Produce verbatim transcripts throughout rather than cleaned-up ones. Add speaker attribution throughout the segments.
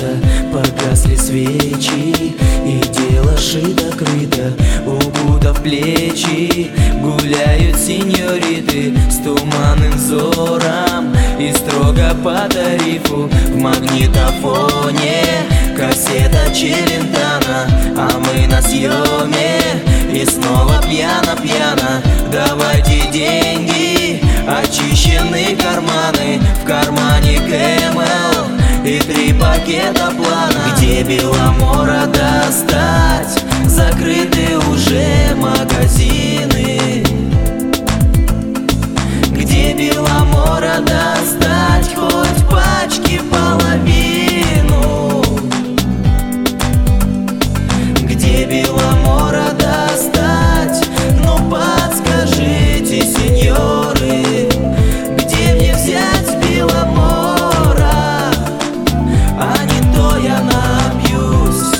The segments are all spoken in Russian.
Speaker 1: закрыто, погасли свечи, и дело шито-крыто, укутав плечи. Гуляют сеньориты с туманным взором и строго по тарифу. В магнитофоне кассета Челентано, а мы на съеме и снова пьяно-пьяно. Давайте деньги, очищены карманы, в кармане КМЛ и три пакета плана. Где Беломора достать? Закрыты уже магазины. Где Беломора достать? Хоть пачки половину. Где Беломора достать? Ну подскажите, сеньоры, где мне взять Беломора? А не то я напьюсь.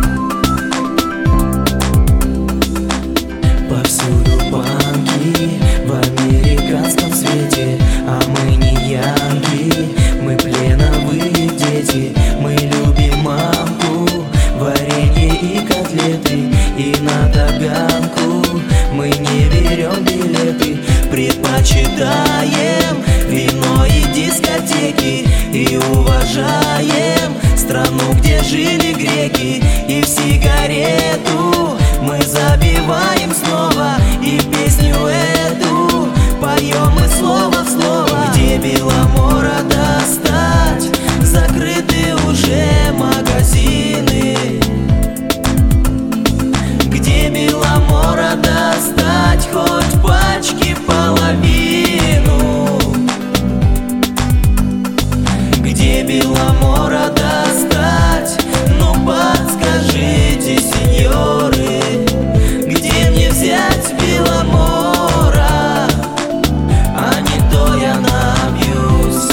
Speaker 1: Повсюду панки в американском свете, а мы не янки, мы пленовые дети. Мы любим мамку, варенье и котлеты, и на таганку мы не берем билеты. Предпочитаем вино и дискотеки, и уважаем страну, где жили греки. И в сигарету мы забиваем снова, и песню эту поем мы слово в слово. Где Беломора достать? Закрыты уже магазины. Где Беломора достать? Хоть пачки половину. Где Беломора достать? Ну подскажите, сеньоры, где мне взять Беломора? А не то я набьюсь.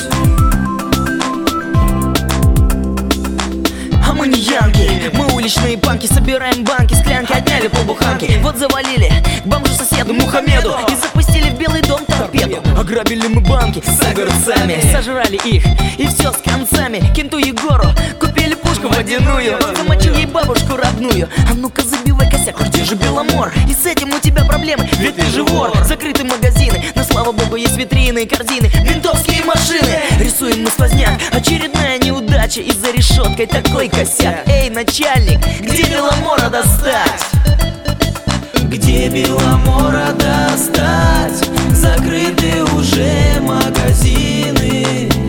Speaker 2: А мы не янки, мы уличные панки. Собираем банки, склянки, отняли полбуханки. Вот завалили к бомжу-соседу Мухаммеду и запустили в Белый дом торпеду. Ограбили мы банки с огурцами, сожрали их, и все с концами. Кенту Егору купили пушку водяную, замочили ей бабушку родную. А ну-ка забивай косяк, где же Беломор? И с этим у тебя проблемы, ведь ты же вор. Закрыты магазины, но слава богу есть витрины, корзины, ментовские машины. Рисуем мы сквозняк, очередная неудача, и за решеткой такой косяк. Эй, начальник, где Беломора достать?
Speaker 1: Где Беломора достать? Закрыты уже магазины.